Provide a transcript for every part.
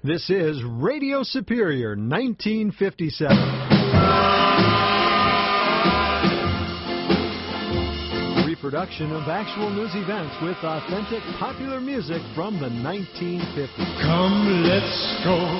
This is Radio Superior 1957. Reproduction of actual news events with authentic popular music from the 1950s. Come, let's stroll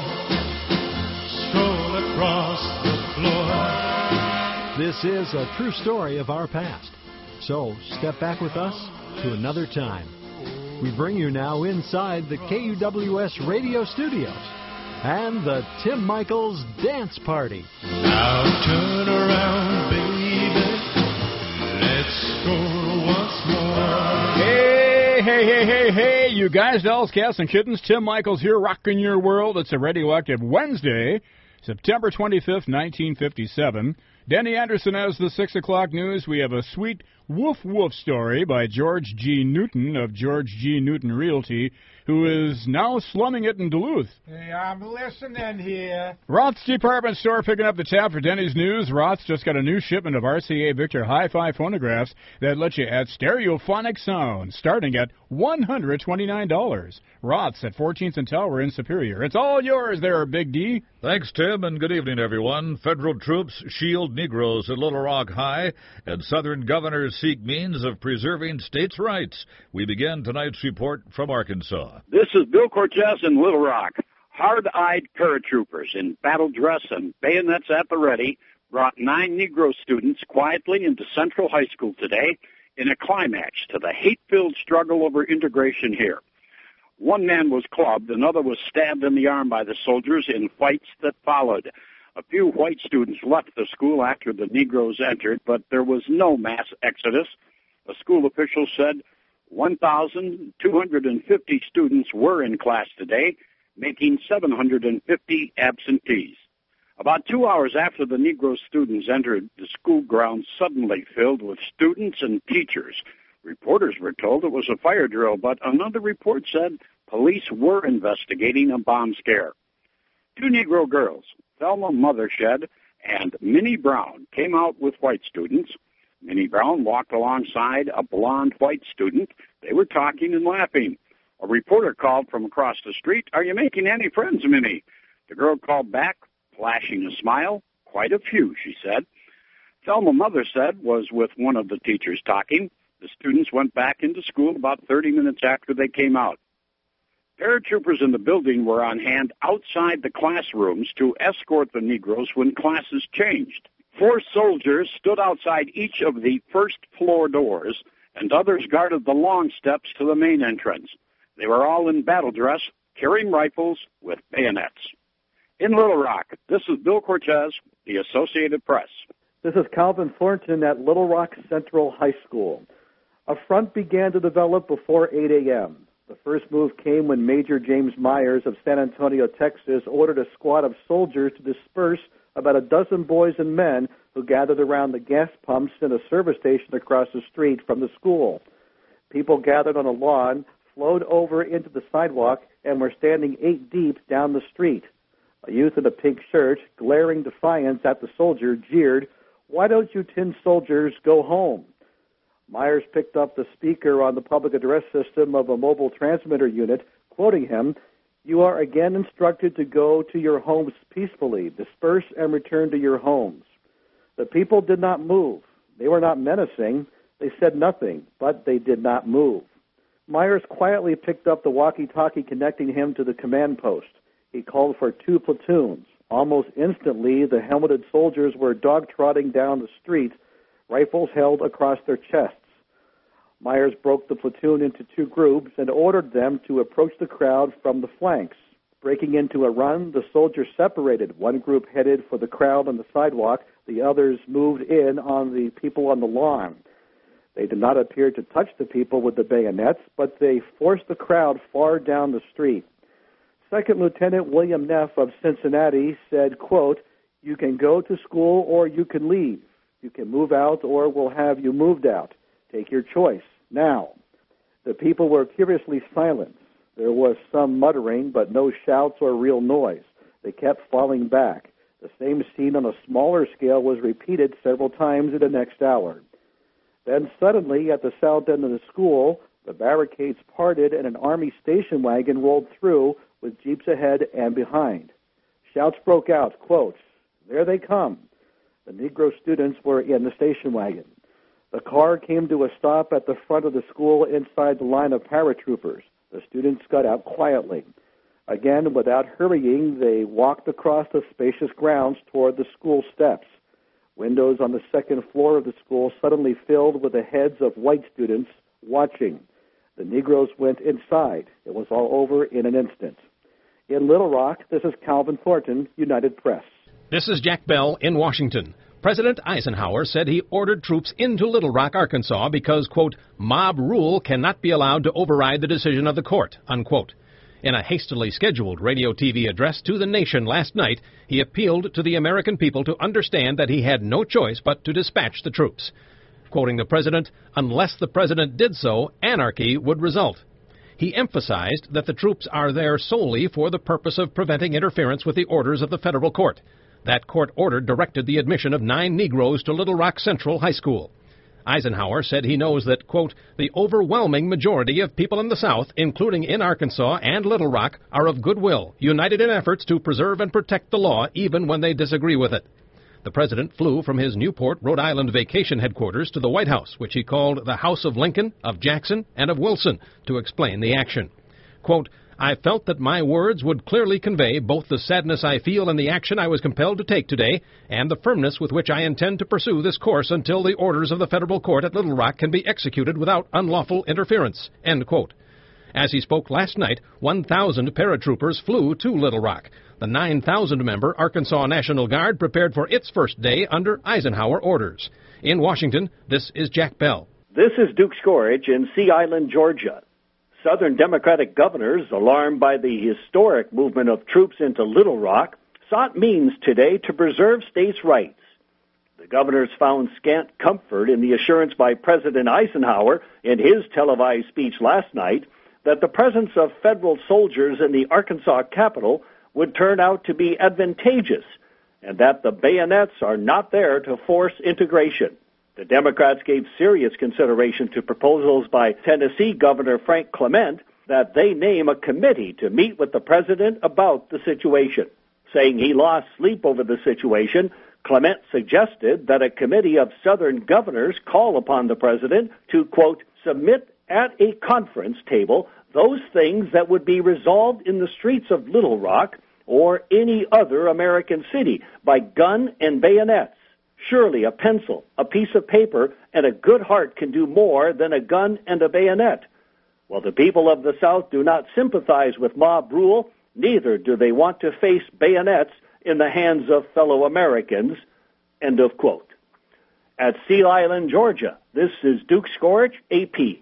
across the floor. This is a true story of our past. So step back with us to another time. We bring you now inside the KUWS radio studios and the Tim Michaels Dance Party. Now turn around, baby. Let's go once more. Hey, you guys, dolls, cats, and kittens. Tim Michaels here, rocking your world. It's a radioactive Wednesday, September 25th, 1957. Denny Anderson has the 6 o'clock news. We have a sweet woof story by George G. Newton of George G. Newton Realty, who is now slumming it in Duluth. Hey, I'm listening here. Roth's Department Store picking up the tab for Denny's news. Roth's just got a new shipment of RCA Victor Hi-Fi phonographs that let you add stereophonic sound, starting at $129. Roth's at 14th and Tower in Superior. It's all yours there, Big D. Thanks, Tim, and good evening, everyone. Federal troops shield Negroes at Little Rock High, and Southern governors seek means of preserving states' rights. We begin tonight's report from Arkansas. This is Bill Cortez in Little Rock. Hard-eyed paratroopers in battle dress and bayonets at the ready brought 9 Negro students quietly into Central High School today in a climax to the hate-filled struggle over integration here. One man was clubbed, another was stabbed in the arm by the soldiers in fights that followed. A few white students left the school after the Negroes entered, but there was no mass exodus. A school official said 1,250 students were in class today, making 750 absentees. About 2 hours after the Negro students entered, the school grounds suddenly filled with students and teachers. Reporters were told it was a fire drill, but another report said police were investigating a bomb scare. 2 Negro girls, Thelma Mothershed and Minnie Brown, came out with white students. Minnie Brown walked alongside a blonde white student. They were talking and laughing. A reporter called from across the street, "Are you making any friends, Minnie?" The girl called back, flashing a smile. "Quite a few," she said. Thelma Mothershed was with one of the teachers talking. The students went back into school about 30 minutes after they came out. Paratroopers in the building were on hand outside the classrooms to escort the Negroes when classes changed. 4 soldiers stood outside each of the first-floor doors, and others guarded the long steps to the main entrance. They were all in battle dress, carrying rifles with bayonets. In Little Rock, this is Bill Cortez, the Associated Press. This is Calvin Thornton at Little Rock Central High School. A front began to develop before 8 a.m. The first move came when Major James Myers of San Antonio, Texas, ordered a squad of soldiers to disperse about a dozen boys and men who gathered around the gas pumps in a service station across the street from the school. People gathered on a lawn, flowed over into the sidewalk, and were standing 8 deep down the street. A youth in a pink shirt, glaring defiance at the soldier, jeered, "Why don't you tin soldiers go home?" Myers picked up the speaker on the public address system of a mobile transmitter unit, quoting him, "You are again instructed to go to your homes peacefully. Disperse and return to your homes." The people did not move. They were not menacing. They said nothing, but they did not move. Myers quietly picked up the walkie-talkie connecting him to the command post. He called for 2 platoons. Almost instantly, the helmeted soldiers were dog-trotting down the street, rifles held across their chests. Myers broke the platoon into 2 groups and ordered them to approach the crowd from the flanks. Breaking into a run, the soldiers separated. One group headed for the crowd on the sidewalk. The others moved in on the people on the lawn. They did not appear to touch the people with the bayonets, but they forced the crowd far down the street. Second Lieutenant William Neff of Cincinnati said, quote, "You can go to school or you can leave. You can move out or we'll have you moved out. Take your choice now." The people were curiously silent. There was some muttering, but no shouts or real noise. They kept falling back. The same scene on a smaller scale was repeated several times in the next hour. Then suddenly, at the south end of the school, the barricades parted and an Army station wagon rolled through with jeeps ahead and behind. Shouts broke out, quote, "There they come." The Negro students were in the station wagon. The car came to a stop at the front of the school inside the line of paratroopers. The students got out quietly. Again, without hurrying, they walked across the spacious grounds toward the school steps. Windows on the second floor of the school suddenly filled with the heads of white students watching. The Negroes went inside. It was all over in an instant. In Little Rock, this is Calvin Thornton, United Press. This is Jack Bell in Washington. President Eisenhower said he ordered troops into Little Rock, Arkansas because, quote, mob rule cannot be allowed to override the decision of the court, unquote. In a hastily scheduled radio-TV address to the nation last night, he appealed to the American people to understand that he had no choice but to dispatch the troops. Quoting the president, unless the president did so, anarchy would result. He emphasized that the troops are there solely for the purpose of preventing interference with the orders of the federal court. That court order directed the admission of 9 Negroes to Little Rock Central High School. Eisenhower said he knows that, quote, the overwhelming majority of people in the South, including in Arkansas and Little Rock, are of goodwill, united in efforts to preserve and protect the law even when they disagree with it. The president flew from his Newport, Rhode Island vacation headquarters to the White House, which he called the House of Lincoln, of Jackson, and of Wilson, to explain the action. Quote, I felt that my words would clearly convey both the sadness I feel in the action I was compelled to take today and the firmness with which I intend to pursue this course until the orders of the federal court at Little Rock can be executed without unlawful interference, end quote. As he spoke last night, 1,000 paratroopers flew to Little Rock. The 9,000-member Arkansas National Guard prepared for its first day under Eisenhower orders. In Washington, this is Jack Bell. This is Duke Scorridge in Sea Island, Georgia. Southern Democratic governors, alarmed by the historic movement of troops into Little Rock, sought means today to preserve states' rights. The governors found scant comfort in the assurance by President Eisenhower in his televised speech last night that the presence of federal soldiers in the Arkansas capital would turn out to be advantageous, and that the bayonets are not there to force integration. The Democrats gave serious consideration to proposals by Tennessee Governor Frank Clement that they name a committee to meet with the president about the situation. Saying he lost sleep over the situation, Clement suggested that a committee of Southern governors call upon the president to, quote, submit at a conference table those things that would be resolved in the streets of Little Rock or any other American city by gun and bayonets. Surely a pencil, a piece of paper, and a good heart can do more than a gun and a bayonet. While the people of the South do not sympathize with mob rule, neither do they want to face bayonets in the hands of fellow Americans. End of quote. At Sea Island, Georgia, this is Duke Scorridge, AP.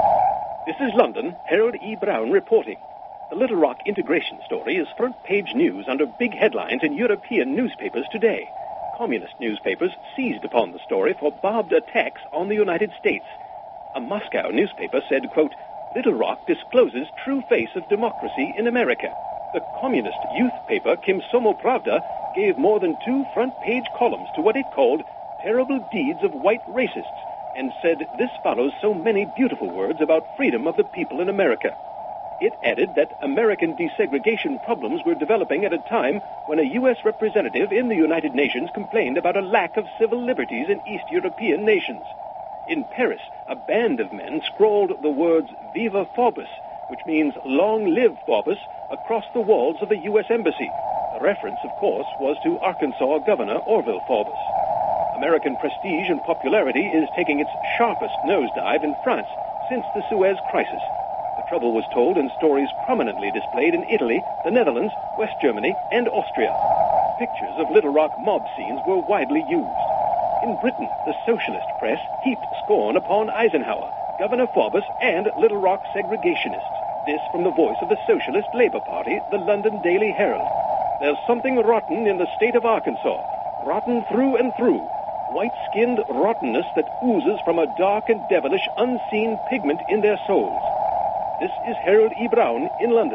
This is London, Harold E. Brown reporting. The Little Rock integration story is front-page news under big headlines in European newspapers today. Communist newspapers seized upon the story for barbed attacks on the United States. A Moscow newspaper said, quote, Little Rock discloses true face of democracy in America. The communist youth paper Komsomol Pravda gave more than 2 front-page columns to what it called terrible deeds of white racists and said this follows so many beautiful words about freedom of the people in America. It added that American desegregation problems were developing at a time when a U.S. representative in the United Nations complained about a lack of civil liberties in East European nations. In Paris, a band of men scrawled the words Viva Forbes, which means long live Forbes, across the walls of the U.S. Embassy. The reference, of course, was to Arkansas Governor Orville Forbes. American prestige and popularity is taking its sharpest nosedive in France since the Suez Crisis. The trouble was told in stories prominently displayed in Italy, the Netherlands, West Germany, and Austria. Pictures of Little Rock mob scenes were widely used. In Britain, the socialist press heaped scorn upon Eisenhower, Governor Forbes, and Little Rock segregationists. This from the voice of the Socialist Labor Party, the London Daily Herald. There's something rotten in the state of Arkansas, rotten through and through. White-skinned rottenness that oozes from a dark and devilish unseen pigment in their souls. This is Harold E. Brown in London.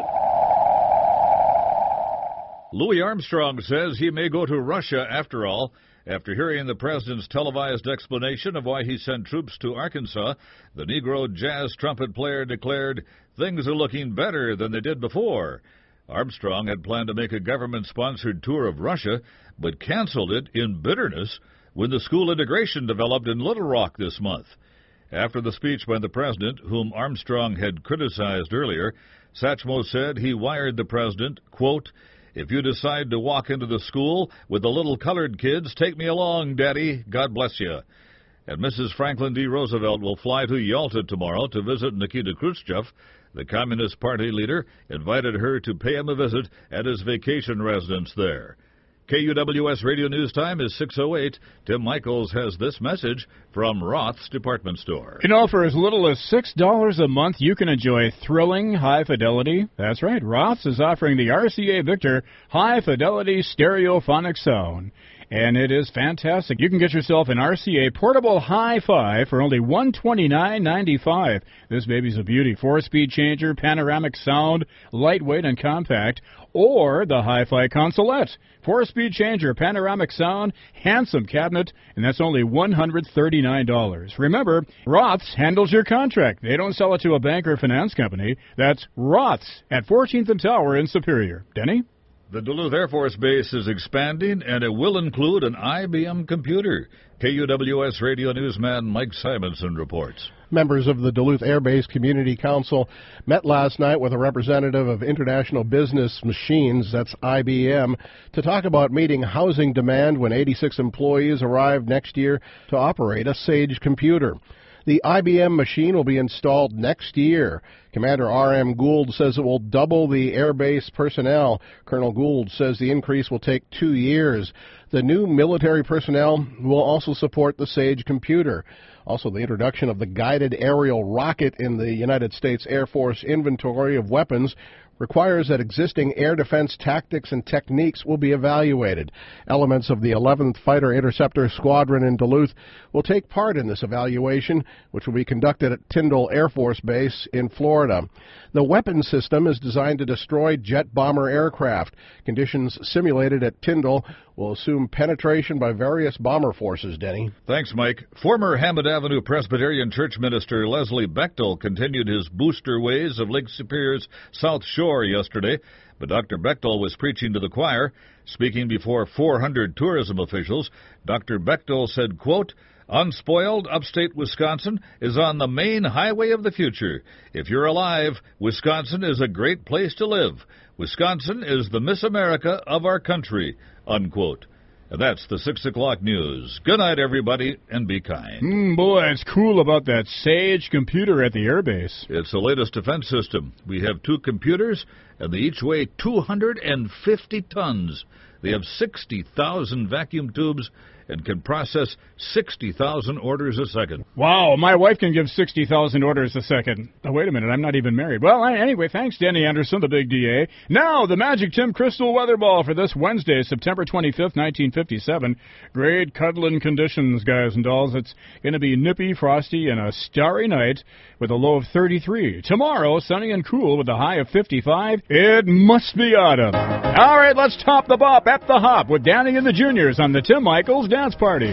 Louis Armstrong says he may go to Russia after all. After hearing the president's televised explanation of why he sent troops to Arkansas, the Negro jazz trumpet player declared things are looking better than they did before. Armstrong had planned to make a government-sponsored tour of Russia, but canceled it in bitterness when the school integration developed in Little Rock this month. After the speech by the president, whom Armstrong had criticized earlier, Satchmo said he wired the president, quote, "If you decide to walk into the school with the little colored kids, take me along, Daddy. God bless you." And Mrs. Franklin D. Roosevelt will fly to Yalta tomorrow to visit Nikita Khrushchev. The Communist Party leader invited her to pay him a visit at his vacation residence there. KUWS Radio News Time is 6:08. Tim Michaels has this message from Roth's Department Store. You know, for as little as $6 a month, you can enjoy thrilling high fidelity. That's right, Roth's is offering the RCA Victor High Fidelity Stereophonic Sound. And it is fantastic. You can get yourself an RCA portable hi-fi for only $129.95. This baby's a beauty. 4-speed changer, panoramic sound, lightweight and compact, or the hi-fi consolette. 4-speed changer, panoramic sound, handsome cabinet, and that's only $139. Remember, Roth's handles your contract. They don't sell it to a bank or finance company. That's Roth's at 14th and Tower in Superior. Denny? The Duluth Air Force Base is expanding, and it will include an IBM computer. KUWS Radio Newsman Mike Simonson reports. Members of the Duluth Air Base Community Council met last night with a representative of International Business Machines, that's IBM, to talk about meeting housing demand when 86 employees arrive next year to operate a Sage computer. The IBM machine will be installed next year. Commander R.M. Gould says it will double the Air Base personnel. Colonel Gould says the increase will take 2 years. The new military personnel will also support the Sage computer. Also, the introduction of the guided aerial rocket in the United States Air Force inventory of weapons requires that existing air defense tactics and techniques will be evaluated. Elements of the 11th Fighter Interceptor Squadron in Duluth will take part in this evaluation, which will be conducted at Tyndall Air Force Base in Florida. The weapon system is designed to destroy jet bomber aircraft. Conditions simulated at Tyndall will assume penetration by various bomber forces, Denny. Thanks, Mike. Former Hammond Avenue Presbyterian Church minister Leslie Bechtel continued his booster ways of Lake Superior's South Shore yesterday, but Dr. Bechtel was preaching to the choir. Speaking before 400 tourism officials, Dr. Bechtel said, quote, "Unspoiled upstate Wisconsin is on the main highway of the future. If you're alive, Wisconsin is a great place to live. Wisconsin is the Miss America of our country," unquote. And that's the 6 o'clock news. Good night, everybody, and be kind. Boy, it's cool about that Sage computer at the airbase. It's the latest defense system. We have 2 computers, and they each weigh 250 tons. They have 60,000 vacuum tubes and can process 60,000 orders a second. Wow, my wife can give 60,000 orders a second. Oh, wait a minute, I'm not even married. Well, anyway, thanks, Denny Anderson, the big DA. Now, the Magic Tim Crystal Weather Ball for this Wednesday, September 25th, 1957. Great cuddling conditions, guys and dolls. It's going to be nippy, frosty, and a starry night with a low of 33. Tomorrow, sunny and cool with a high of 55. It must be autumn. All right, let's top the bop at the hop with Danny and the Juniors on the Tim Michaels Dance Party.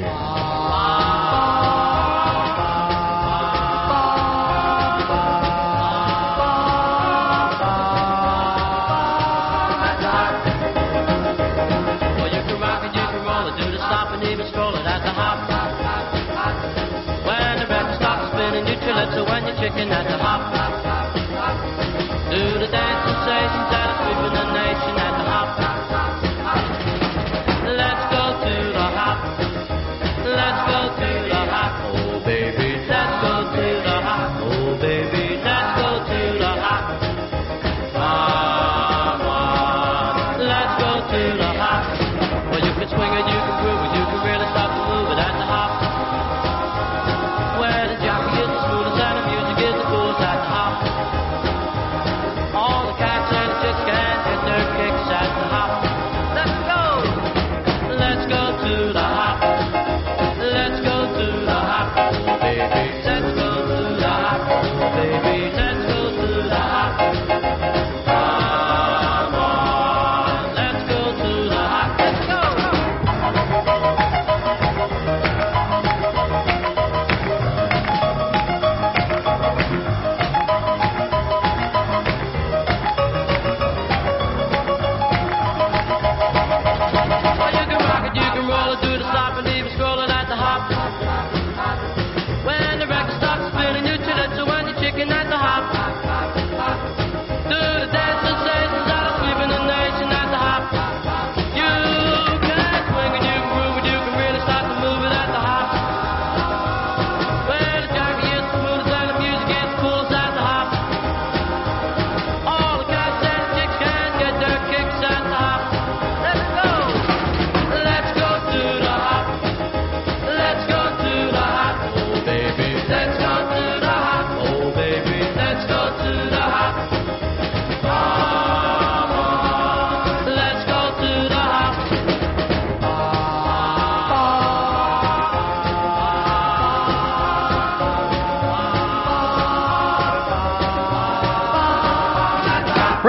Chicken at the hop. Do the dance sensations that are sweeping the nation at the hop. Let's go to the hop. Let's go to the hop. Oh baby, let's go to the hop. Oh baby, let's go to the hop. Come on, let's go to the hop. Well, you can swing it, you can groove it, you can really start to move it at the hop. Where the jockey is the smoothest and the music is the coolest at the hop. All the cats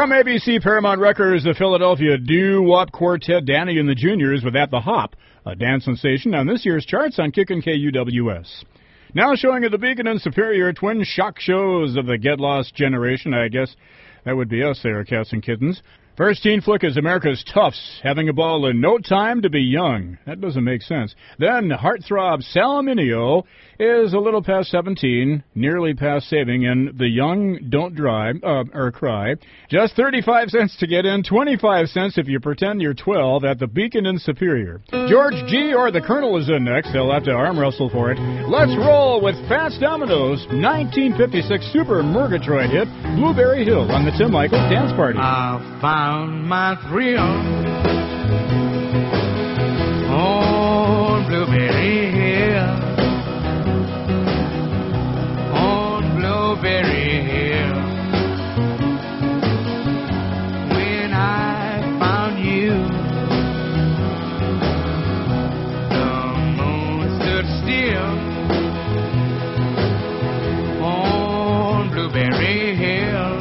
From ABC Paramount Records, the Philadelphia doo-wop quartet Danny and the Juniors with At the Hop, a dance sensation on this year's charts on Kickin' KUWS. Now showing at the Beacon and Superior, twin shock shows of the Get Lost generation. I guess that would be us there, cats and kittens. First teen flick is America's Toughs, having a ball in No Time to Be Young. That doesn't make sense. Then heartthrob Sal Mineo is a little past 17, nearly past saving, and The Young Don't Drive, or Cry. Just 35 cents to get in, 25 cents if you pretend you're 12 at the Beacon in Superior. George G. or the Colonel is in next. They'll have to arm wrestle for it. Let's roll with Fats Domino's 1956 Super Murgatroyd hit, Blueberry Hill, on the Tim Michaels Dance Party. I found my thrill on Blueberry Hill, on Blueberry Hill. When I found you, the moon stood still on Blueberry Hill.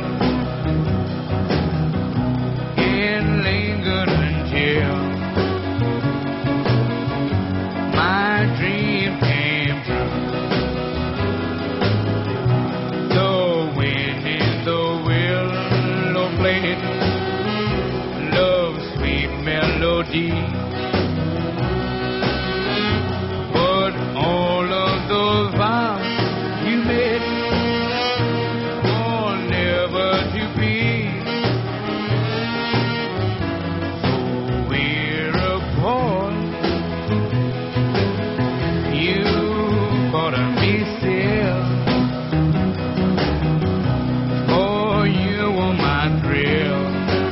But all of those vows you made were never to be. So we're apart. You caught a myself, for you were my thrill.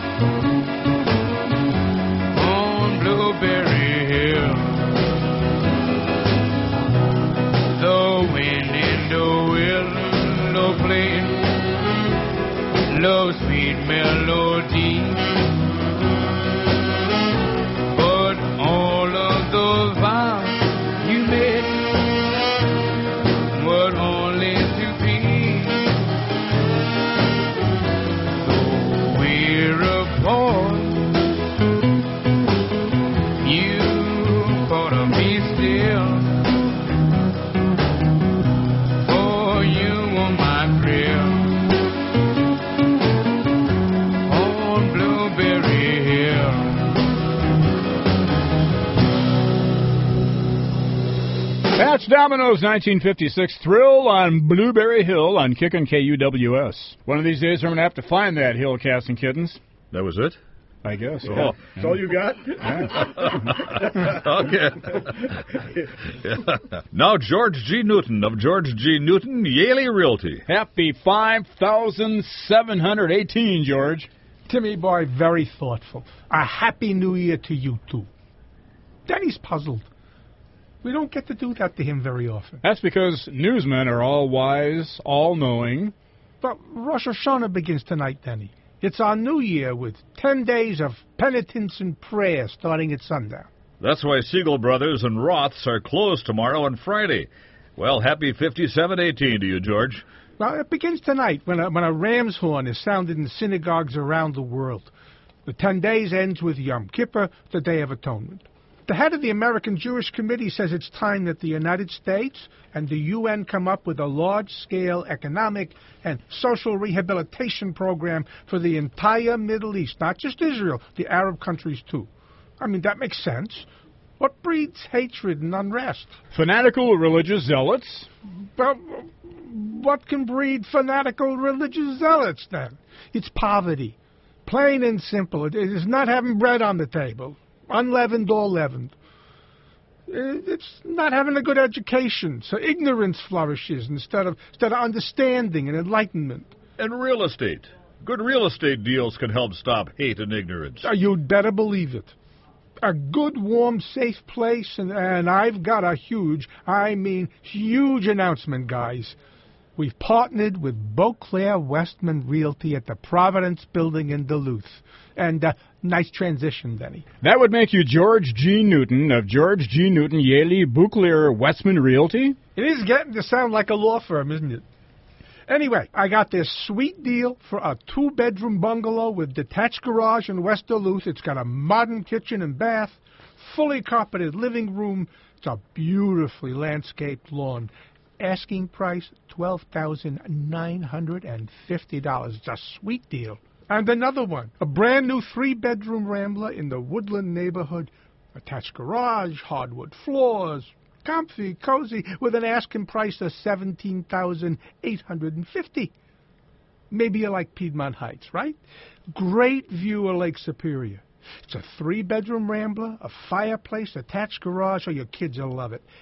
Blueberry Hill, the wind in the willow playing low sweet melody, but all of those vows you made were only to be. So we're apart. Fats Domino's 1956 Thrill on Blueberry Hill on Kickin' KUWS. One of these days, I'm going to have to find that hill, cats and kittens. That was it? I guess. Oh, yeah. That's all you got? Okay. Yeah. Now, George G. Newton of George G. Newton Yaley Realty. Happy 5,718, George. Timmy boy, very thoughtful. A happy new year to you, too. Danny's puzzled. We don't get to do that to him very often. That's because newsmen are all wise, all-knowing. But Rosh Hashanah begins tonight, Danny. It's our new year with 10 days of penitence and prayer starting at sundown. That's why Siegel Brothers and Roths are closed tomorrow and Friday. Well, happy 5718 to you, George. Well, it begins tonight when a ram's horn is sounded in synagogues around the world. The 10 days ends with Yom Kippur, the Day of Atonement. The head of the American Jewish Committee says it's time that the United States and the UN come up with a large-scale economic and social rehabilitation program for the entire Middle East, not just Israel, the Arab countries too. I mean, that makes sense. What breeds hatred and unrest? Fanatical religious zealots. Well, what can breed fanatical religious zealots, then? It's poverty. Plain and simple. It is not having bread on the table. Unleavened or leavened. It's not having a good education, so ignorance flourishes instead of understanding and enlightenment. And real estate. Good real estate deals can help stop hate and ignorance. You'd better believe it. A good, warm, safe place, and I've got a huge announcement, guys. We've partnered with Beauclair Westman Realty at the Providence Building in Duluth. And nice transition, Denny. That would make you George G. Newton of George G. Newton Yaley Beauclair Westman Realty? It is getting to sound like a law firm, isn't it? Anyway, I got this sweet deal for a 2-bedroom bungalow with detached garage in West Duluth. It's got a modern kitchen and bath, fully carpeted living room. It's a beautifully landscaped lawn. Asking price, $12,950. It's a sweet deal. And another one, a brand new 3-bedroom Rambler in the Woodland neighborhood. Attached garage, hardwood floors, comfy, cozy, with an asking price of $17,850. Maybe you like Piedmont Heights, right? Great view of Lake Superior. It's a 3-bedroom Rambler, a fireplace, attached garage. Oh, your kids will love it.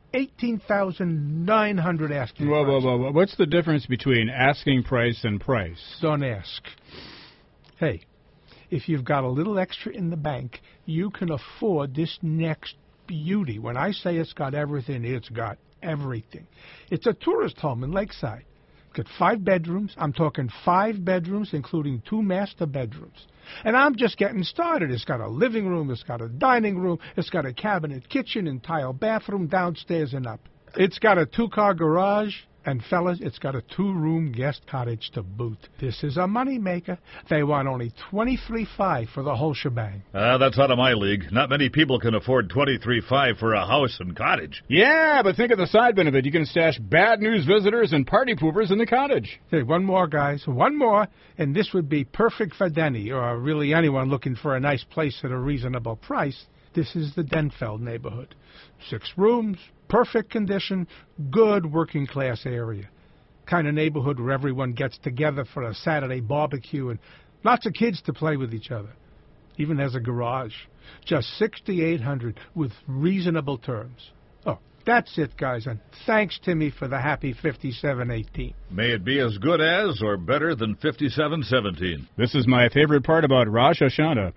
$18,900 asking price. Whoa. What's the difference between asking price and price? Don't ask. Hey, if you've got a little extra in the bank, you can afford this next beauty. When I say it's got everything, it's got everything. It's a tourist home in Lakeside. It's got 5 bedrooms. I'm talking 5 bedrooms, including 2 master bedrooms. And I'm just getting started. It's got a living room. It's got a dining room. It's got a cabinet kitchen and tile bathroom downstairs and up. It's got a 2-car garage. And, fellas, it's got a 2-room guest cottage to boot. This is a moneymaker. They want only $23,500 for the whole shebang. That's out of my league. Not many people can afford $23,500 for a house and cottage. Yeah, but think of the side benefit. You can stash bad news visitors and party poopers in the cottage. Hey, one more, guys. One more, and this would be perfect for Denny, or really anyone looking for a nice place at a reasonable price. This is the Denfeld neighborhood. 6 rooms, perfect condition, good working-class area. Kind of neighborhood where everyone gets together for a Saturday barbecue and lots of kids to play with each other. Even has a garage. Just $6,800 with reasonable terms. Oh, that's it, guys, and thanks, Timmy, for the happy 5718. May it be as good as or better than 5717. This is my favorite part about Rosh Hashanah.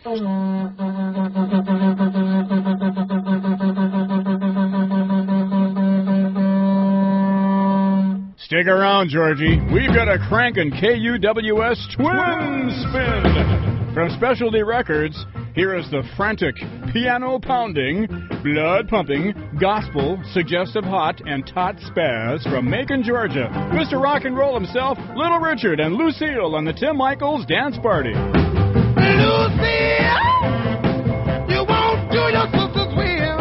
Stick around, Georgie. We've got a crankin' KUWS twin spin. From Specialty Records, here is the frantic, piano-pounding, blood-pumping, gospel, suggestive hot, and tot spaz from Macon, Georgia. Mr. Rock and Roll himself, Little Richard and Lucille on the Tim Michaels Dance Party. Lucille, you won't do your sister's will.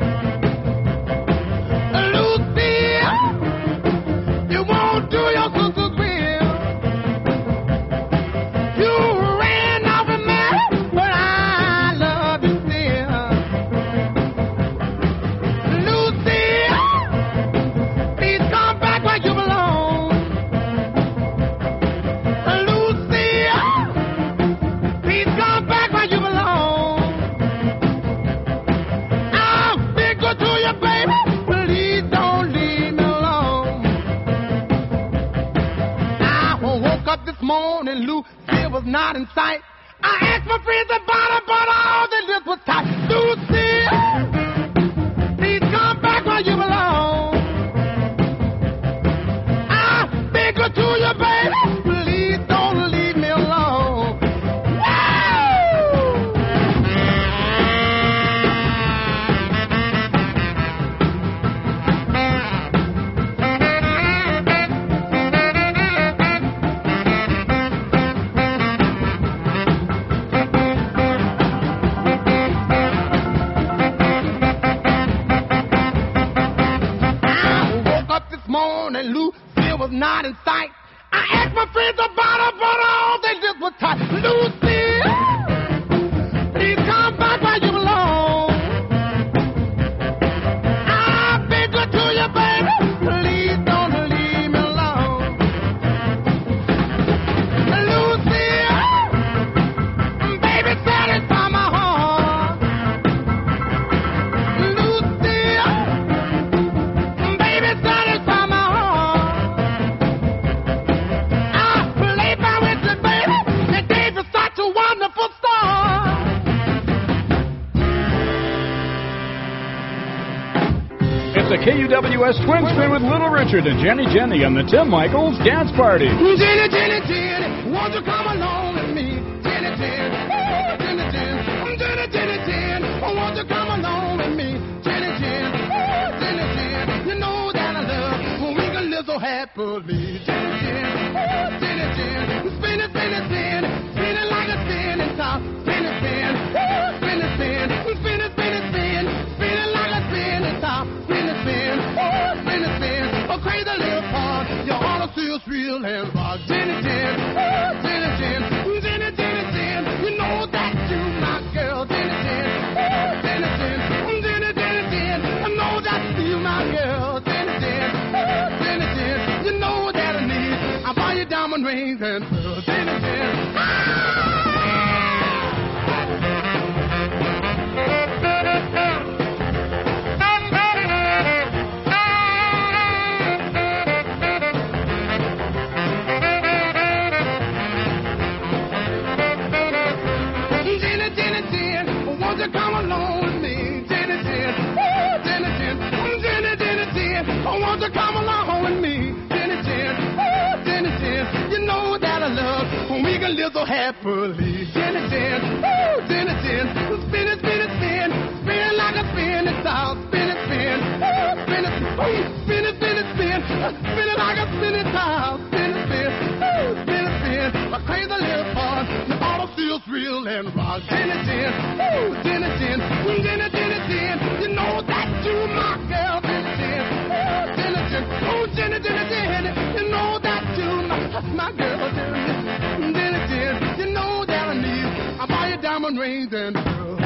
Lucille, you won't do your sister's will. You ran off and married, but I love you still. Lucille, please come back where you belong. Lucille, please come back where you belong. I'll be good to you, baby. Please don't leave me alone. I woke up this morning, Lucille was not in sight. I asked my friends about her, but all they did was tight. Lucille, please come back where you belong. I'll be good to you, baby. Please don't leave me alone. Morning, Lucille was not in sight. I asked my friends about her, but all they did was tight. Lucille, please come back where you belong. I'll be good to you, baby. Please don't leave me alone. Lucille, baby, satisfy my heart. Lucille, baby, satisfy. It's a KUWS twin spin with Little Richard and Jenny on the Tim Michaels Dance Party. Jenny, won't you come along with me? Jenny, won't you come along with me? Jenny, you know that I love when we can live so happily. Jenny, thrill and rock. Jenny Jen, oh, Jenny Jen, Jenny, Jenny Jen, you know that you my girl. Jenny Jen, oh, Jenny Jen, Jenny, Jenny Jen, I know that you my girl. Jenny Jen, oh, Jenny Jen, you know that I need. I buy you diamond rings and pearls. Jenny Jen, come along with me, Jenny Jen. Oh, Jenny Jen. Jenny, Jenny Jen. Oh, won't you come along with me, Jenny Jen. Oh, Jenny Jen. You know that I love when we can live so happily. Jenny Jen. Oh, Jenny Jen. Spin it, spin it, spin. Spin it like a spin it out. Spin it, spin. Oh, spin it. Oh, spin it, spin it, spin. Spin it like a spin it out. Spin it, spin. Oh, spin it, spin. A crazy little fun. The auto feels real and rock. Jenny Jen. Oh, Jenny Jen. Jenny, Jenny Jen. You know that you my girl. Jenny Jen. Oh, Jenny Jen. Oh, Jenny, Jenny Jen. You know that you my girl. Jenny, Jenny Jen. You know that I need. I buy you diamond rings and pearls.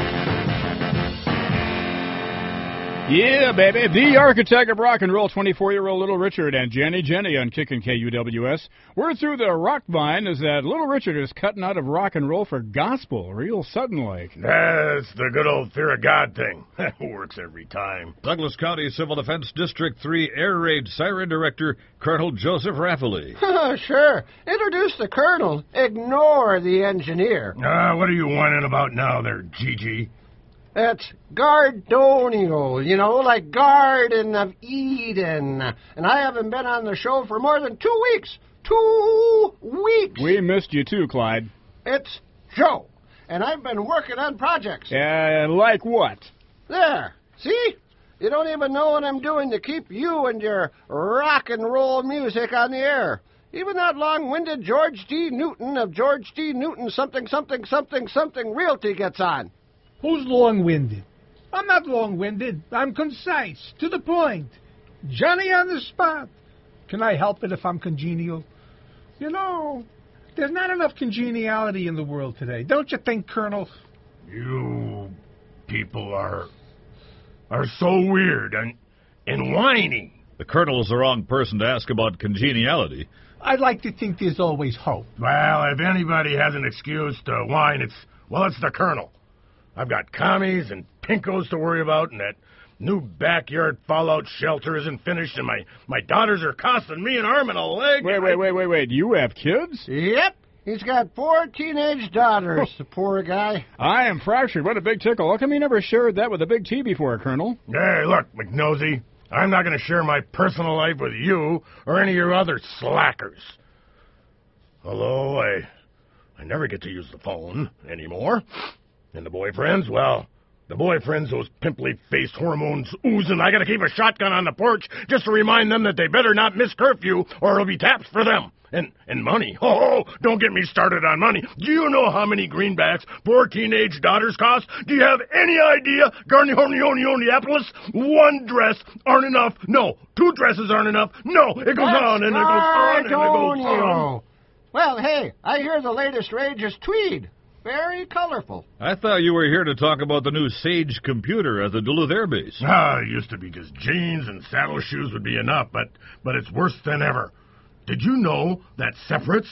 Yeah, baby. The architect of rock and roll, 24-year-old Little Richard and Jenny on Kickin' KUWS. We're through the rock vine as that Little Richard is cutting out of rock and roll for gospel, real sudden-like. That's the good old fear of God thing. That works every time. Douglas County Civil Defense District 3 Air Raid Siren Director, Colonel Joseph Rafferty. Sure. Introduce the colonel. Ignore the engineer. What are you whining about now there, Gigi? It's Gardonio, you know, like Garden of Eden. And I haven't been on the show for more than 2 weeks. 2 weeks! We missed you too, Clyde. It's Joe, and I've been working on projects. Like what? There. See? You don't even know what I'm doing to keep you and your rock and roll music on the air. Even that long-winded George D. Newton of George D. Newton something Realty gets on. Who's long-winded? I'm not long-winded. I'm concise, to the point. Johnny on the spot. Can I help it if I'm congenial? You know, there's not enough congeniality in the world today. Don't you think, Colonel? You people are so weird and whiny. The colonel's the wrong person to ask about congeniality. I'd like to think there's always hope. Well, if anybody has an excuse to whine, it's the colonel. I've got commies and pinkos to worry about, and that new backyard fallout shelter isn't finished, and my daughters are costing me an arm and a leg. Wait. You have kids? Yep. He's got 4 teenage daughters, the poor guy. I am fractured. What a big tickle. How come you never shared that with a big T before, Colonel? Hey, look, McNosey, I'm not going to share my personal life with you or any of your other slackers. Although I never get to use the phone anymore. And the boyfriends, those pimply-faced hormones oozing. I gotta keep a shotgun on the porch just to remind them that they better not miss curfew or it'll be taps for them. And money. Oh, don't get me started on money. Do you know how many greenbacks 4 teenage daughters cost? Do you have any idea? Garnionionioniapolis, 1 dress aren't enough. No, 2 dresses aren't enough. No, it goes on and it goes on and it goes on. Well, hey, I hear the latest rage is tweed. Very colorful. I thought you were here to talk about the new Sage computer at the Duluth Air Base. It used to be just jeans and saddle shoes would be enough, but it's worse than ever. Did you know that separates,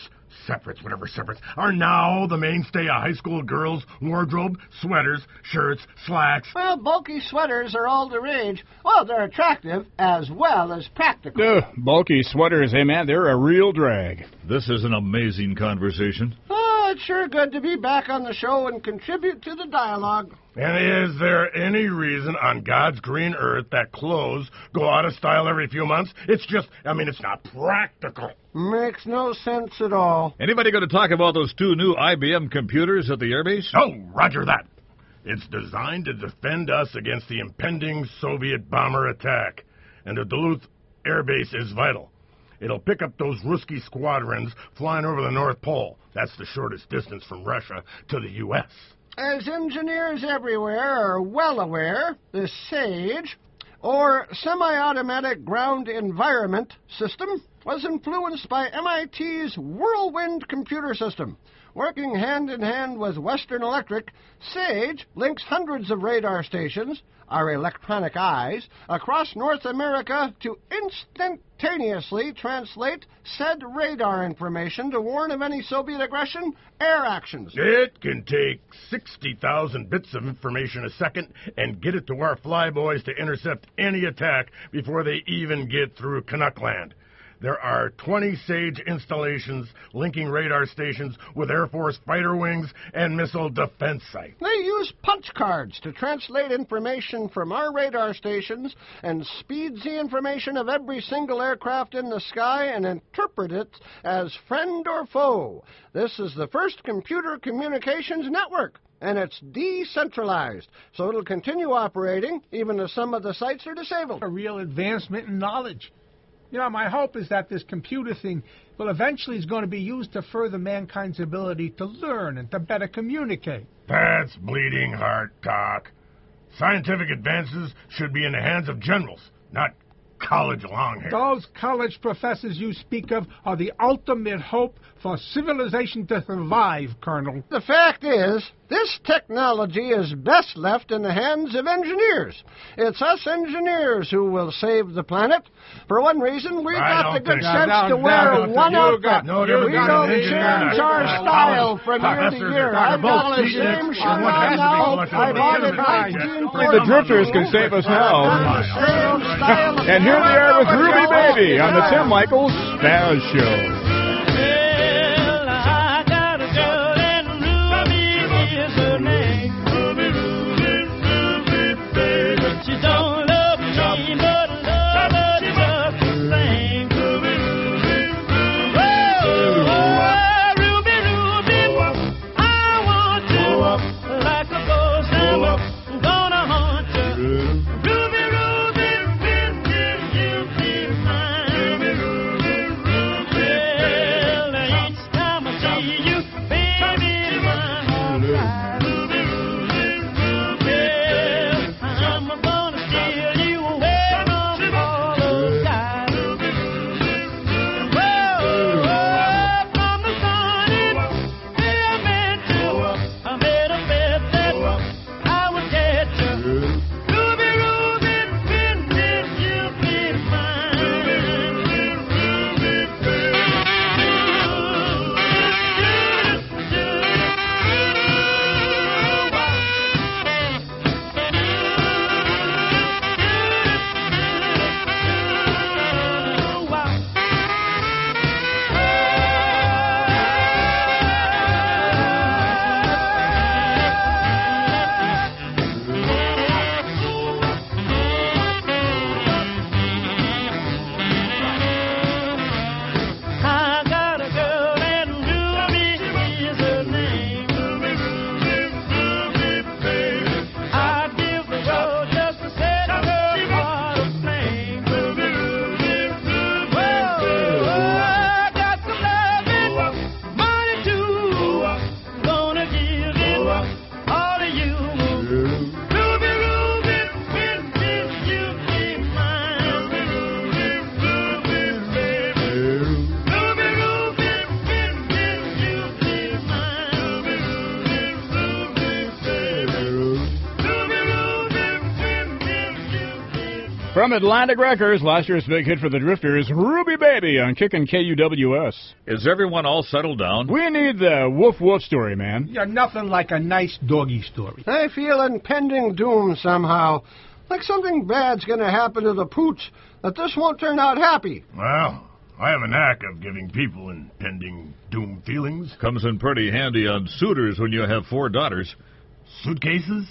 are now the mainstay of high school girls' wardrobe? Sweaters, shirts, slacks. Well, bulky sweaters are all the rage. Well, they're attractive as well as practical. Bulky sweaters, hey man, they're a real drag. This is an amazing conversation. It's sure good to be back on the show and contribute to the dialogue. And is there any reason on God's green earth that clothes go out of style every few months? It's not practical. Makes no sense at all. Anybody going to talk about those 2 new IBM computers at the airbase? Oh, roger that. It's designed to defend us against the impending Soviet bomber attack, and the Duluth Air Base is vital. It'll pick up those Ruski squadrons flying over the North Pole. That's the shortest distance from Russia to the U.S. As engineers everywhere are well aware, the SAGE, or Semi-Automatic Ground Environment System, was influenced by MIT's Whirlwind computer system. Working hand in hand with Western Electric, SAGE links hundreds of radar stations, our electronic eyes, across North America to instantaneously translate said radar information to warn of any Soviet aggression, air actions. It can take 60,000 bits of information a second and get it to our flyboys to intercept any attack before they even get through Canuckland. There are 20 SAGE installations linking radar stations with Air Force fighter wings and missile defense sites. They use punch cards to translate information from our radar stations and speeds the information of every single aircraft in the sky and interpret it as friend or foe. This is the first computer communications network, and it's decentralized, so it'll continue operating even as some of the sites are disabled. A real advancement in knowledge. You know, my hope is that this computer thing, well, eventually is going to be used to further mankind's ability to learn and to better communicate. That's bleeding heart talk. Scientific advances should be in the hands of generals, not college longhairs. Those college professors you speak of are the ultimate hope for civilization to survive, Colonel. The fact is, this technology is best left in the hands of engineers. It's us engineers who will save the planet. For one reason, we've got the good sense to wear one outfit. We don't change our style from year to year. I've got the same shirt on now. I bought it in 1940. The Drifters can save us now. And here they are with Ruby Baby on the Tim Michaels Spaz Show. From Atlantic Records, last year's big hit for the Drifters, Ruby Baby on Kickin' KUWS. Is everyone all settled down? We need the woof woof story, man. Yeah, nothing like a nice doggy story. I feel impending doom somehow. Like something bad's going to happen to the pooch, that this won't turn out happy. Well, I have a knack of giving people impending doom feelings. Comes in pretty handy on suitors when you have 4 daughters. Suitcases?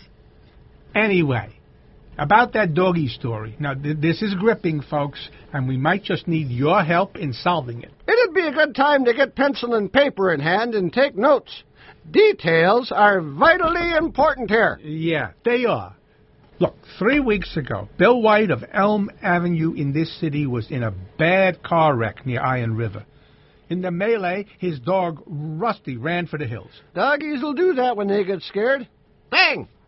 Anyway, about that doggy story. Now, this is gripping, folks, and we might just need your help in solving it. It'd be a good time to get pencil and paper in hand and take notes. Details are vitally important here. Yeah, they are. Look, 3 weeks ago, Bill White of Elm Avenue in this city was in a bad car wreck near Iron River. In the melee, his dog, Rusty, ran for the hills. Doggies will do that when they get scared. Bang!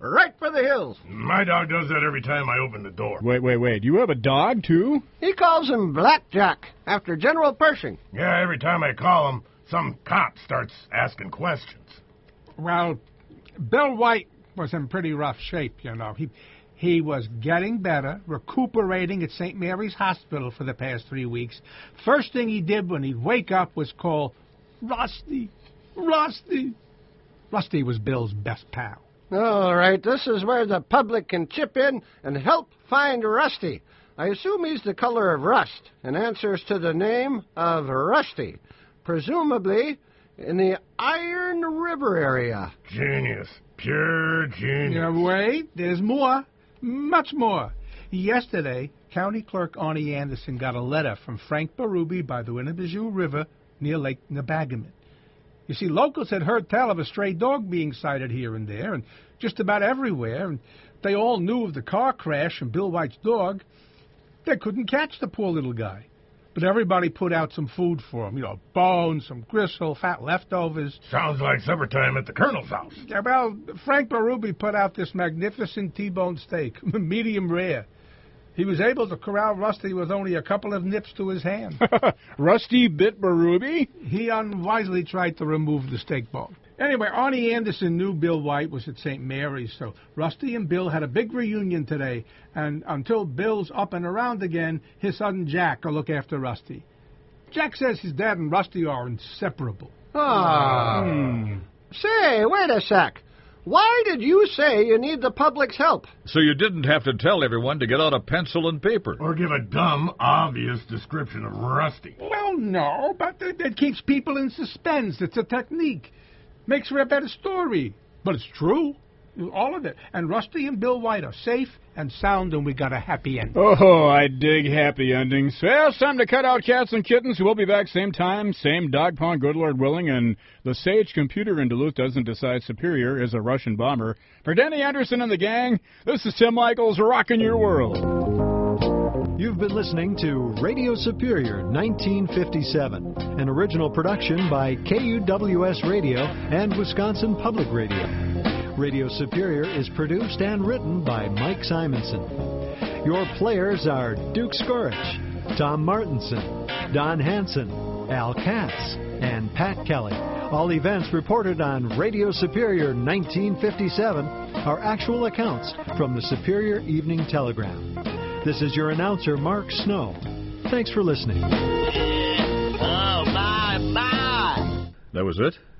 right for the hills. My dog does that every time I open the door. Wait. You have a dog, too? He calls him Blackjack, after General Pershing. Yeah, every time I call him, some cop starts asking questions. Well, Bill White was in pretty rough shape, you know. He was getting better, recuperating at St. Mary's Hospital for the past 3 weeks. First thing he did when he'd wake up was call Rusty. Rusty. Rusty was Bill's best pal. All right, this is where the public can chip in and help find Rusty. I assume he's the color of rust and answers to the name of Rusty, presumably in the Iron River area. Genius. Pure genius. Yeah, wait, there's more. Much more. Yesterday, County Clerk Arnie Anderson got a letter from Frank Berube by the Winnebago River near Lake Nebagaman. You see, locals had heard tell of a stray dog being sighted here and there, and just about everywhere, and they all knew of the car crash and Bill White's dog. They couldn't catch the poor little guy. But everybody put out some food for him, bones, some gristle, fat leftovers. Sounds like supper time at the Colonel's house. Yeah, well, Frank Berube put out this magnificent T-bone steak, medium rare. He was able to corral Rusty with only a couple of nips to his hand. Rusty bit Berube? He unwisely tried to remove the steak bone. Anyway, Arnie Anderson knew Bill White was at St. Mary's, so Rusty and Bill had a big reunion today, and until Bill's up and around again, his son Jack will look after Rusty. Jack says his dad and Rusty are inseparable. Say, wait a sec. Why did you say you need the public's help? So you didn't have to tell everyone to get out a pencil and paper. Or give a dumb, obvious description of Rusty. Well, no, but it keeps people in suspense. It's a technique. Makes for a better story. But it's true. All of it. And Rusty and Bill White are safe and sound, and we got a happy ending. Oh, I dig happy endings. Well, it's time to cut out cats and kittens. We'll be back same time, same dog pound, good Lord willing, and the Sage computer in Duluth doesn't decide Superior is a Russian bomber. For Denny Anderson and the gang, this is Tim Michaels rocking your world. You've been listening to Radio Superior 1957, an original production by KUWS Radio and Wisconsin Public Radio. Radio Superior is produced and written by Mike Simonson. Your players are Duke Skorich, Tom Martinson, Don Hansen, Al Katz, and Pat Kelly. All events reported on Radio Superior 1957 are actual accounts from the Superior Evening Telegram. This is your announcer, Mark Snow. Thanks for listening. That was it?